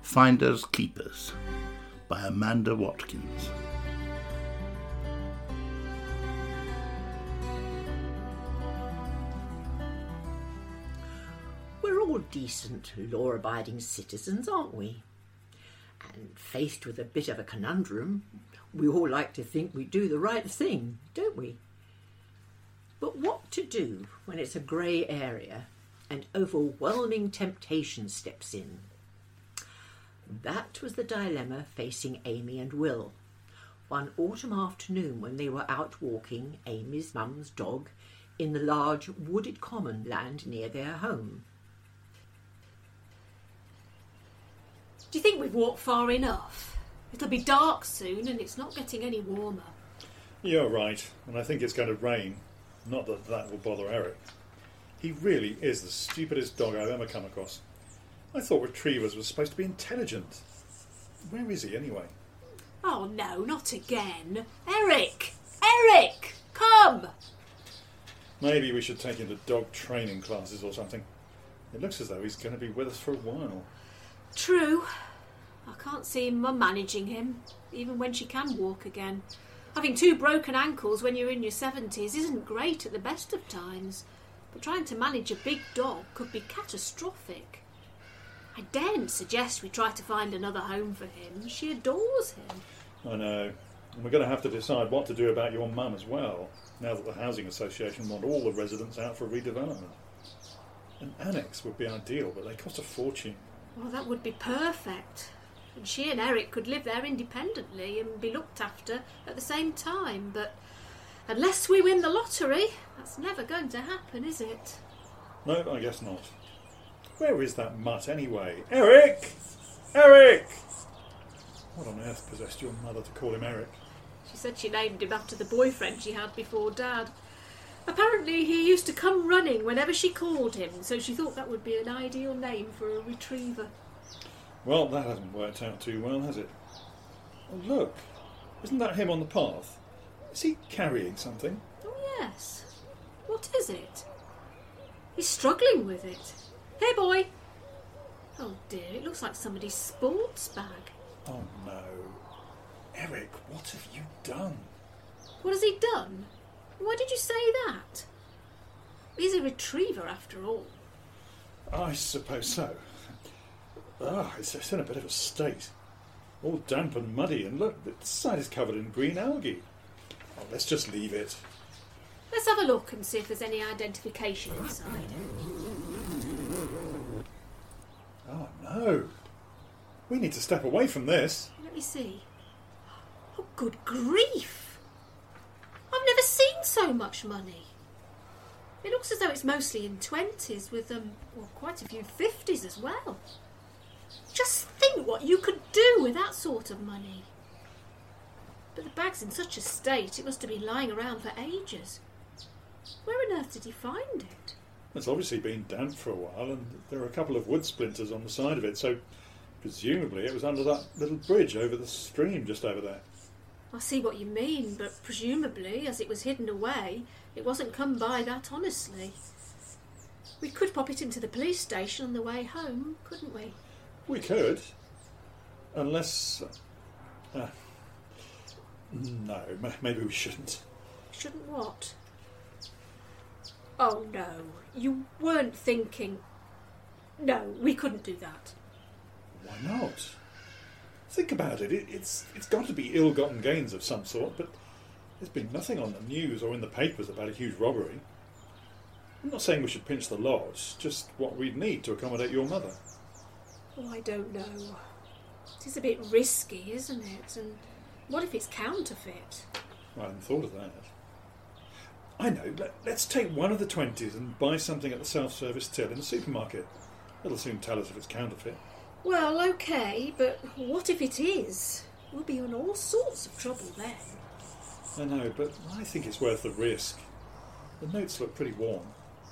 Finders Keepers by Amanda Watkins. We're all decent, law-abiding citizens, aren't we? And faced with a bit of a conundrum, we all like to think we do the right thing, don't we? But what to do when it's a grey area and overwhelming temptation steps in? That was the dilemma facing Amy and Will one autumn afternoon when they were out walking Amy's mum's dog in the large wooded common land near their home. Do you think we've walked far enough? It'll be dark soon and it's not getting any warmer. You're right, and I think it's going to rain. Not that that will bother Eric. He really is the stupidest dog I've ever come across. I thought retrievers were supposed to be intelligent. Where is he anyway? Oh no, not again. Eric! Eric! Come! Maybe we should take him to dog training classes or something. It looks as though he's going to be with us for a while. True. I can't see Mum managing him, even when she can walk again. Having 2 broken ankles when you're in your 70s isn't great at the best of times, but trying to manage a big dog could be catastrophic. I daren't suggest we try to find another home for him. She adores him. I know. And we're going to have to decide what to do about your mum as well, now that the Housing Association want all the residents out for redevelopment. An annex would be ideal, but they cost a fortune. Well, that would be perfect. And she and Eric could live there independently and be looked after at the same time. But unless we win the lottery, that's never going to happen, is it? No, I guess not. Where is that mutt anyway? Eric! Eric! What on earth possessed your mother to call him Eric? She said she named him after the boyfriend she had before Dad. Apparently he used to come running whenever she called him, so she thought that would be an ideal name for a retriever. Well, that hasn't worked out too well, has it? Oh, look. Isn't that him on the path? Is he carrying something? Oh, yes. What is it? He's struggling with it. Here, boy. Oh, dear, it looks like somebody's sports bag. Oh, no. Eric, what have you done? What has he done? Why did you say that? He's a retriever, after all. I suppose so. It's in a bit of a state. All damp and muddy, and look, the side is covered in green algae. Oh, let's just leave it. Let's have a look and see if there's any identification inside. Oh, no. We need to step away from this. Let me see. Oh, good grief! I've never seen so much money. It looks as though it's mostly in 20s with quite a few 50s as well. Just think what you could do with that sort of money. But the bag's in such a state it must have been lying around for ages. Where on earth did he find it? It's obviously been damp for a while, and there are a couple of wood splinters on the side of it, so presumably it was under that little bridge over the stream just over there. I see what you mean, but presumably, as it was hidden away, it wasn't come by that honestly. We could pop it into the police station on the way home, couldn't we? We could. Unless... no, maybe we shouldn't. Shouldn't what? Oh, no. You weren't thinking... No, we couldn't do that. Why not? Think about it. It's got to be ill-gotten gains of some sort, but there's been nothing on the news or in the papers about a huge robbery. I'm not saying we should pinch the lot, just what we'd need to accommodate your mother. Oh, I don't know. It is a bit risky, isn't it? And what if it's counterfeit? I hadn't thought of that. I know. Let's take one of the 20s and buy something at the self-service till in the supermarket. It'll soon tell us if it's counterfeit. Well, OK, but what if it is? We'll be in all sorts of trouble then. I know, but I think it's worth the risk. The notes look pretty warm.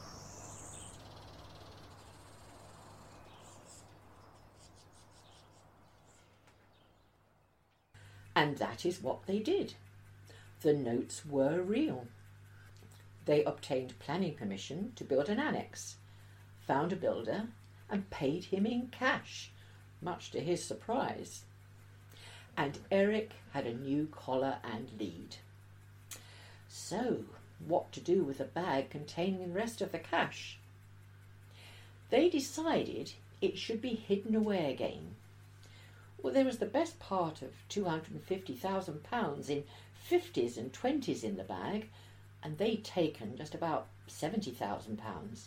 And that is what they did. The notes were real. They obtained planning permission to build an annex, found a builder, and paid him in cash, much to his surprise. And Eric had a new collar and lead. So, what to do with a bag containing the rest of the cash? They decided it should be hidden away again. Well, there was the best part of £250,000 in 50s and 20s in the bag, and they'd taken just about £70,000.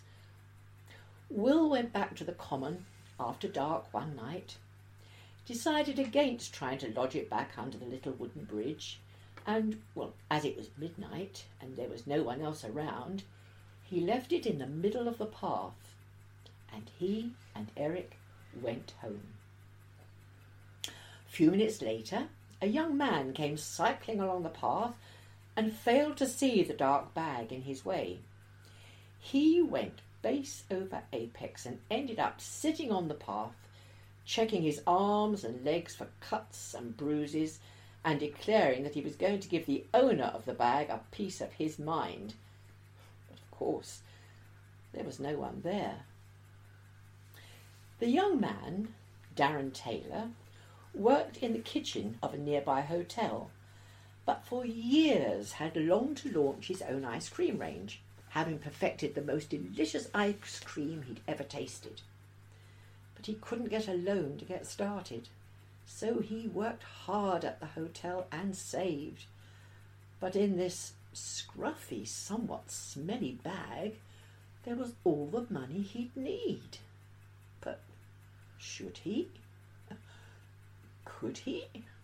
Will went back to the common after dark one night, decided against trying to lodge it back under the little wooden bridge, and, well, as it was midnight and there was no one else around, he left it in the middle of the path, and he and Eric went home. A few minutes later, a young man came cycling along the path and failed to see the dark bag in his way. He went base over apex and ended up sitting on the path, checking his arms and legs for cuts and bruises, and declaring that he was going to give the owner of the bag a piece of his mind. But of course, there was no one there. The young man, Darren Taylor, worked in the kitchen of a nearby hotel, but for years had longed to launch his own ice cream range, having perfected the most delicious ice cream he'd ever tasted. But he couldn't get a loan to get started, so he worked hard at the hotel and saved. But in this scruffy, somewhat smelly bag, there was all the money he'd need. But should he? Could he?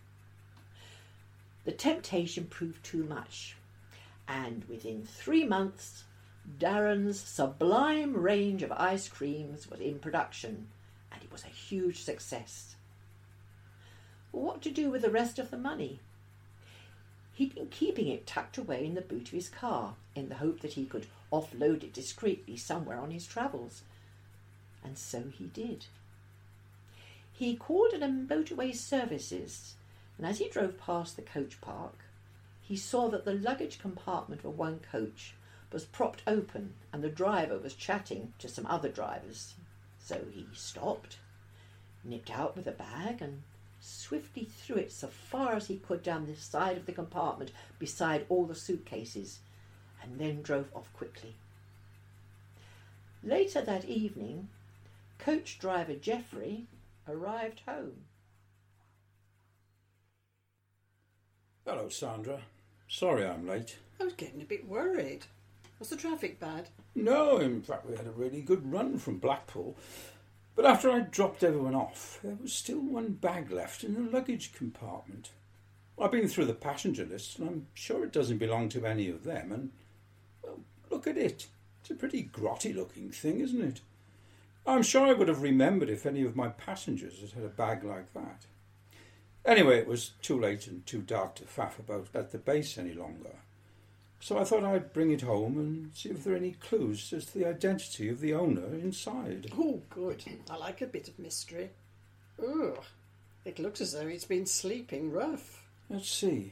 The temptation proved too much, and within 3 months, Darren's sublime range of ice creams was in production, and it was a huge success. What to do with the rest of the money? He'd been keeping it tucked away in the boot of his car, in the hope that he could offload it discreetly somewhere on his travels. And so he did. He called at a motorway services, and as he drove past the coach park, he saw that the luggage compartment of one coach was propped open and the driver was chatting to some other drivers. So he stopped, nipped out with a bag and swiftly threw it so far as he could down the side of the compartment beside all the suitcases, and then drove off quickly. Later that evening, coach driver Geoffrey arrived home. Hello, Sandra. Sorry I'm late. I was getting a bit worried. Was the traffic bad? No, in fact, we had a really good run from Blackpool. But after I dropped everyone off, there was still one bag left in the luggage compartment. I've been through the passenger list, and I'm sure it doesn't belong to any of them. And, well, look at it. It's a pretty grotty-looking thing, isn't it? I'm sure I would have remembered if any of my passengers had had a bag like that. Anyway, it was too late and too dark to faff about at the base any longer. So I thought I'd bring it home and see if there are any clues as to the identity of the owner inside. Oh, good. I like a bit of mystery. Ugh. It looks as though it's been sleeping rough. Let's see.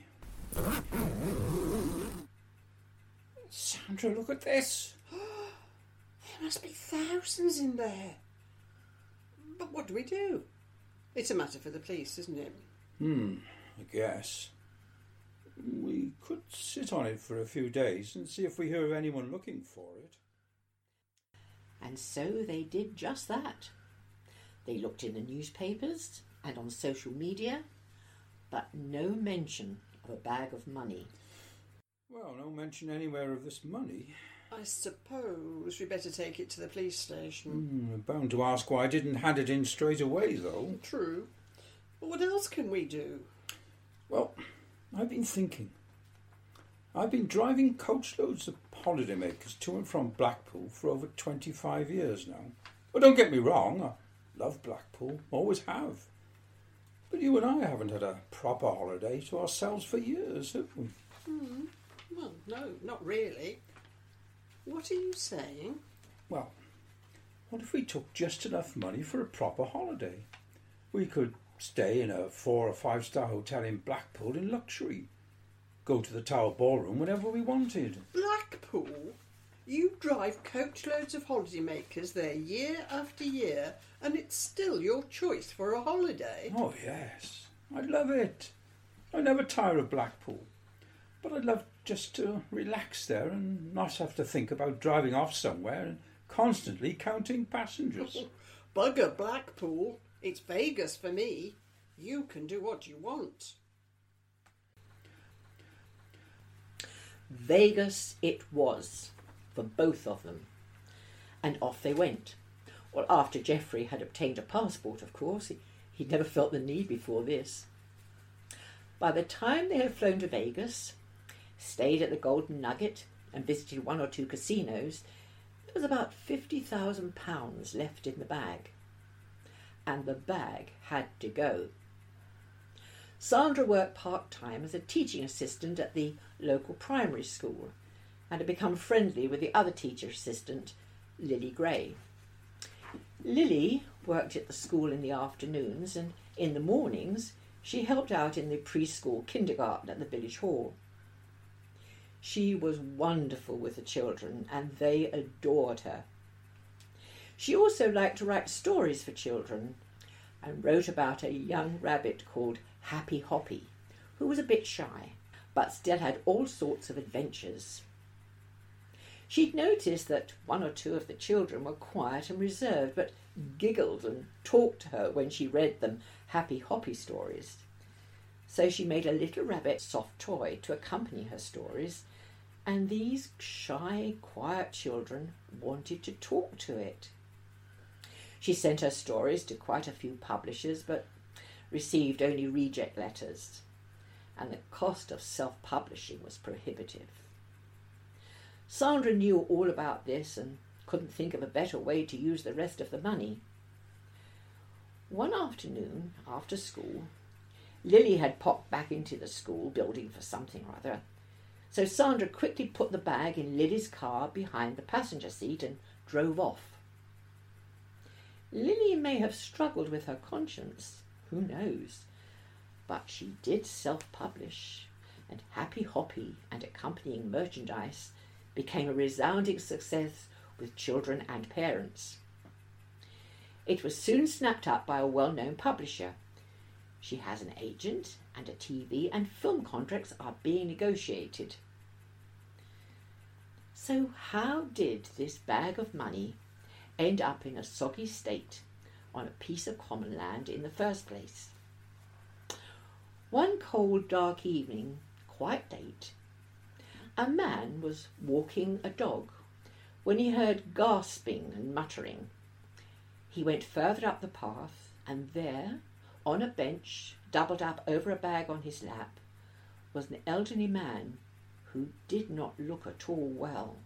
Sandra, look at this. There must be thousands in there. But what do we do? It's a matter for the police, isn't it? I guess. We could sit on it for a few days and see if we hear of anyone looking for it. And so they did just that. They looked in the newspapers and on social media, but no mention of a bag of money. Well, no mention anywhere of this money. I suppose we better take it to the police station. I'm bound to ask why I didn't hand it in straight away, though. True. But what else can we do? Well, I've been thinking. I've been driving coachloads of holidaymakers to and from Blackpool for over 25 years now. Well, don't get me wrong, I love Blackpool, always have. But you and I haven't had a proper holiday to ourselves for years, have we? Well, no, not really. What are you saying? Well, what if we took just enough money for a proper holiday? We could stay in a 4 or 5 star hotel in Blackpool in luxury. Go to the Tower Ballroom whenever we wanted. Blackpool? You drive coachloads of holidaymakers there year after year, and it's still your choice for a holiday. Oh, yes. I love it. I never tire of Blackpool. But I'd love just to relax there and not have to think about driving off somewhere and constantly counting passengers. Bugger Blackpool. It's Vegas for me. You can do what you want. Vegas it was, for both of them. And off they went. Well, after Geoffrey had obtained a passport, of course. He'd never felt the need before this. By the time they had flown to Vegas, stayed at the Golden Nugget and visited 1 or 2 casinos, there was about £50,000 left in the bag. And the bag had to go. Sandra worked part-time as a teaching assistant at the local primary school and had become friendly with the other teacher assistant, Lily Gray. Lily worked at the school in the afternoons, and in the mornings she helped out in the preschool kindergarten at the village hall. She was wonderful with the children, and they adored her. She also liked to write stories for children, and wrote about a young rabbit called Happy Hoppy, who was a bit shy, but still had all sorts of adventures. She'd noticed that 1 or 2 of the children were quiet and reserved, but giggled and talked to her when she read them Happy Hoppy stories. So she made a little rabbit soft toy to accompany her stories, and these shy, quiet children wanted to talk to it. She sent her stories to quite a few publishers, but received only reject letters, and the cost of self-publishing was prohibitive. Sandra knew all about this and couldn't think of a better way to use the rest of the money. One afternoon, after school, Lily had popped back into the school building for something or other, so Sandra quickly put the bag in Lily's car behind the passenger seat and drove off. Lily may have struggled with her conscience, who knows, but she did self-publish, and Happy Hoppy and accompanying merchandise became a resounding success with children and parents. It was soon snapped up by a well-known publisher. She has an agent, and a TV and film contracts are being negotiated. So how did this bag of money end up in a soggy state on a piece of common land in the first place? One cold, dark evening, quite late, a man was walking a dog when he heard gasping and muttering. He went further up the path, and there, on a bench, doubled up over a bag on his lap, was an elderly man who did not look at all well.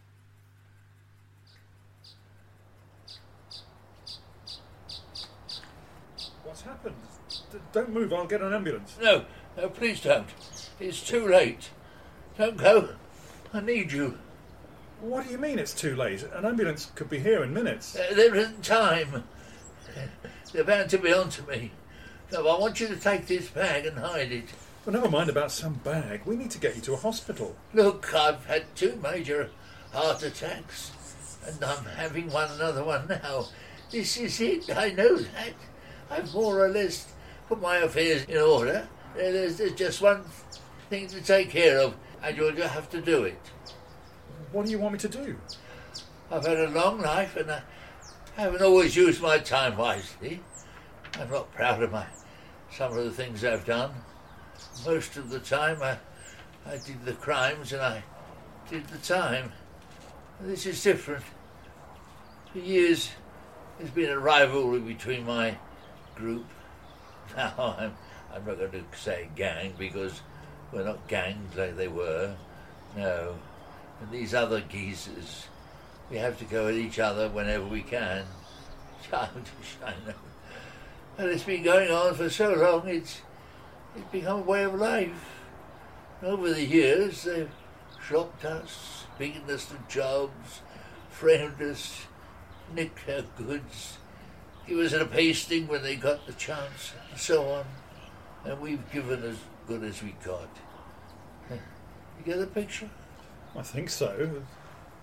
What's happened? Don't move, I'll get an ambulance. No, please don't. It's too late. Don't go. I need you. What do you mean it's too late? An ambulance could be here in minutes. There isn't time. They're bound to be on to me. No, I want you to take this bag and hide it. Well, never mind about some bag. We need to get you to a hospital. Look, I've had 2 major heart attacks, and I'm having another one now. This is it, I know that. I've more or less put my affairs in order. There's just one thing to take care of, and you'll just have to do it. What do you want me to do? I've had a long life, and I haven't always used my time wisely. I'm not proud of some of the things I've done. Most of the time I did the crimes and I did the time. This is different. For years there's been a rivalry between my group. Now I'm not going to say gang, because we're not gangs like they were. No. And these other geezers, we have to go at each other whenever we can. Childish, I know. And it's been going on for so long, it's become a way of life. Over the years, they've shocked us, beaten us to jobs, framed us, nicked our goods, give us a pasting when they got the chance, and so on. And we've given as good as we got. You get the picture? I think so.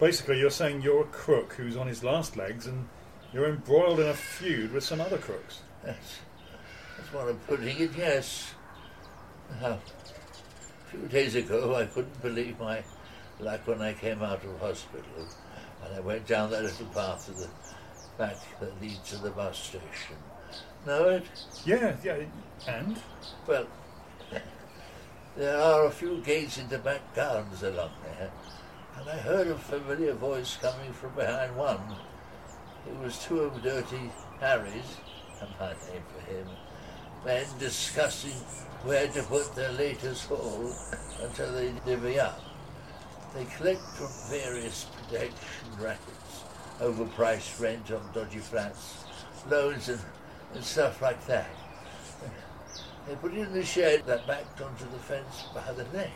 Basically, you're saying you're a crook who's on his last legs and you're embroiled in a feud with some other crooks. That's what I'm putting it, yes. Now, a few days ago, I couldn't believe my luck when I came out of hospital and I went down that little path to the back that leads to the bus station. Know it? Yeah, and? Well, there are a few gates into back gardens along there, and I heard a familiar voice coming from behind one. It was two of Dirty Harry's, and my name for him, men discussing where to put their latest haul until they divvy up. They collect from various protection rackets, overpriced rent on dodgy flats, loans and stuff like that. They put it in the shed that backed onto the fence by the lane.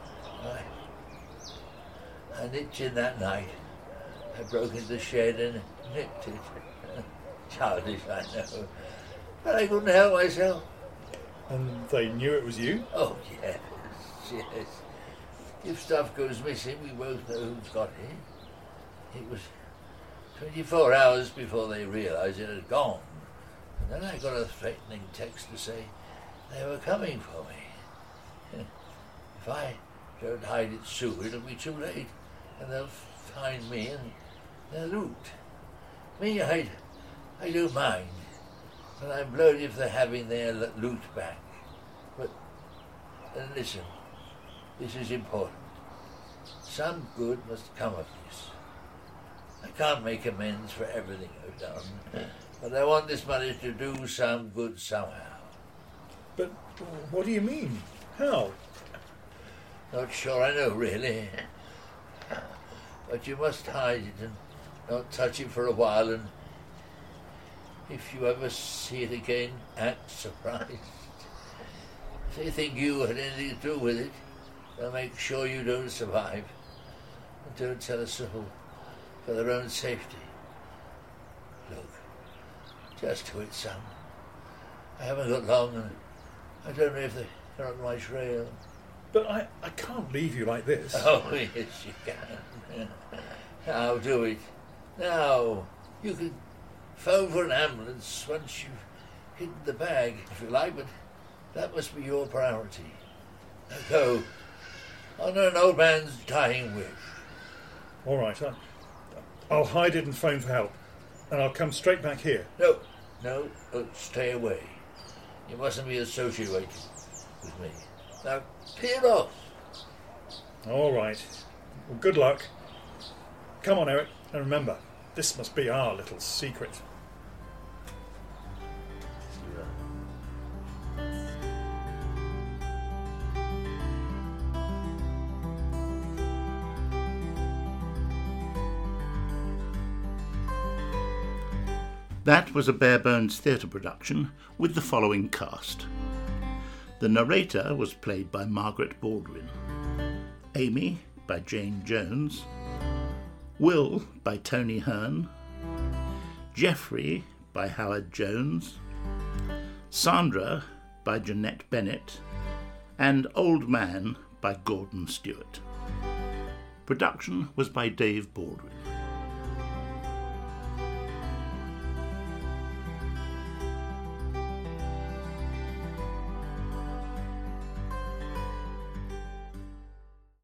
I nipped in that night. I broke into the shed and nipped it. Childish, I know. But I couldn't help myself. And they knew it was you? Oh, yes. If stuff goes missing, we both know who's got it. It was 24 hours before they realised it had gone. And then I got a threatening text to say they were coming for me. If I don't hide it soon, it'll be too late, and they'll find me and they'll loot. Me, I don't mind, but I'm blowed if they're having their loot back. But listen, this is important. Some good must come of this. I can't make amends for everything I've done, but I want this money to do some good somehow. But what do you mean? How? Not sure I know, really. But you must hide it and not touch it for a while, and if you ever see it again, act surprised. If they think you had anything to do with it, they'll make sure you don't survive. And don't tell a soul, for their own safety. Look, just do it, son. I haven't got long, and I don't know if they're on my trail. But I can't leave you like this. Oh, yes, you can. Now, do it. Now, you can phone for an ambulance once you've hidden the bag, if you like, but that must be your priority. Now go. Honour an old man's dying wish. All right, I'll hide it and phone for help, and I'll come straight back here. No, stay away. You mustn't be associated with me. Now, peel off. All right. Well, good luck. Come on, Eric, and remember, this must be our little secret. That was a Bare Bones theatre production with the following cast. The narrator was played by Margaret Baldwin, Amy by Jane Jones, Will by Tony Hearn, Geoffrey by Howard Jones, Sandra by Jeanette Bennett, and Old Man by Gordon Stewart. Production was by Dave Baldwin.